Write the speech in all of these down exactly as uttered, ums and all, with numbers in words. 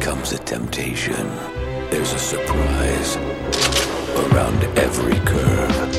comes a temptation. There's a surprise around every curve.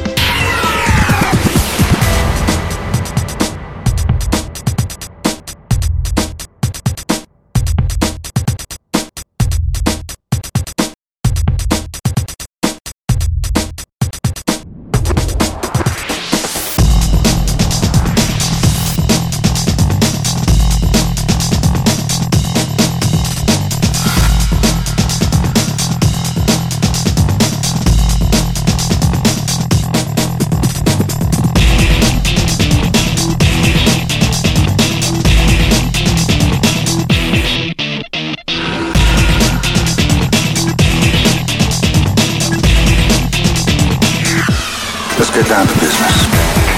Get down to business.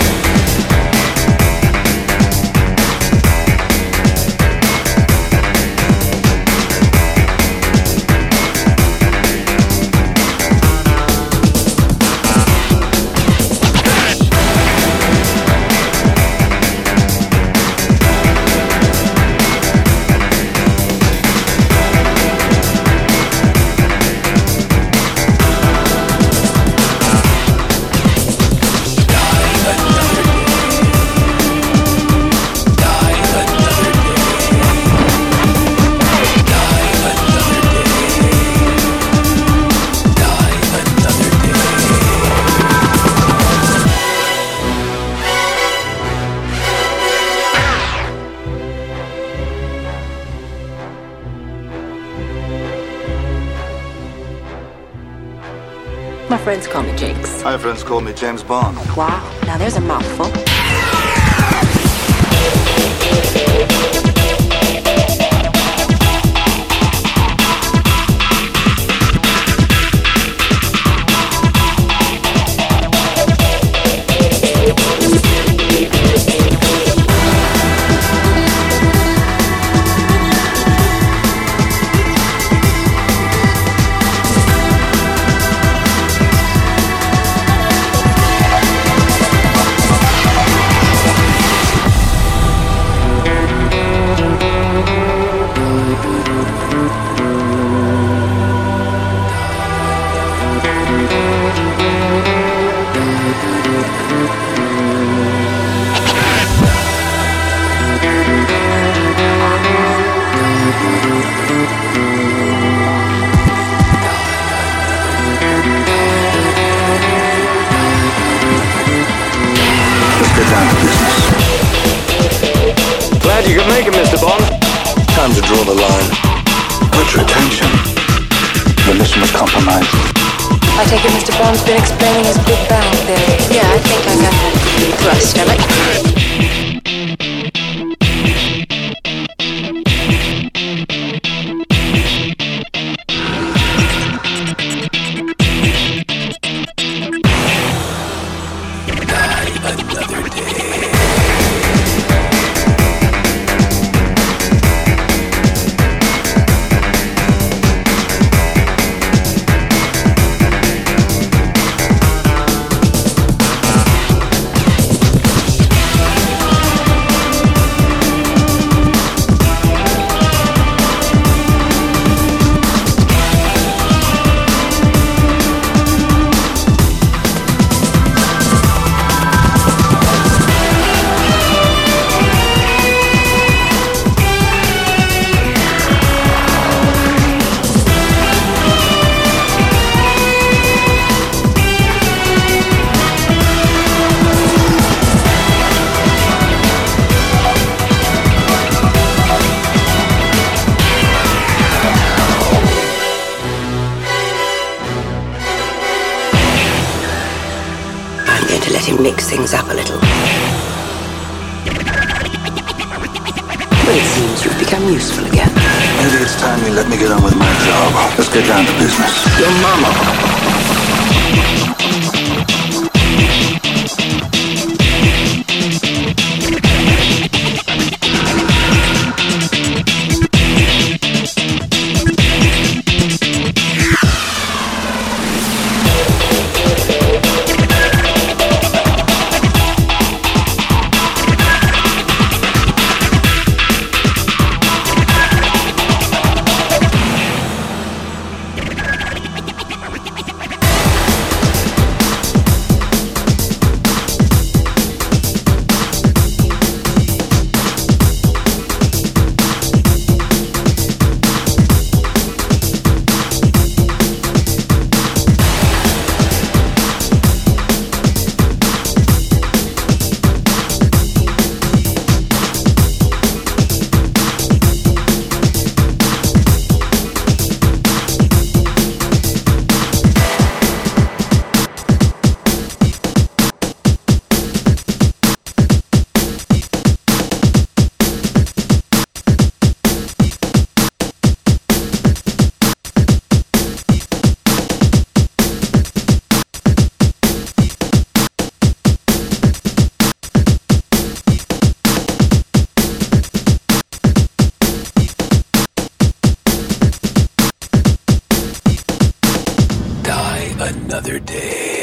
My friends call me Jinx. My friends call me James Bond. Wow, now there's a mouthful. Glad you could make it, Mister Bond. Time to draw the line. Put your attention. The mission was compromised. I take it Mister Bond's been explaining his Big Bang theory. Yeah, I think I got the thrust of it. Mix things up a little. But it seems you've become useful again. Maybe it's time you let me get on with my job. Let's get down to business. Your mama. another day.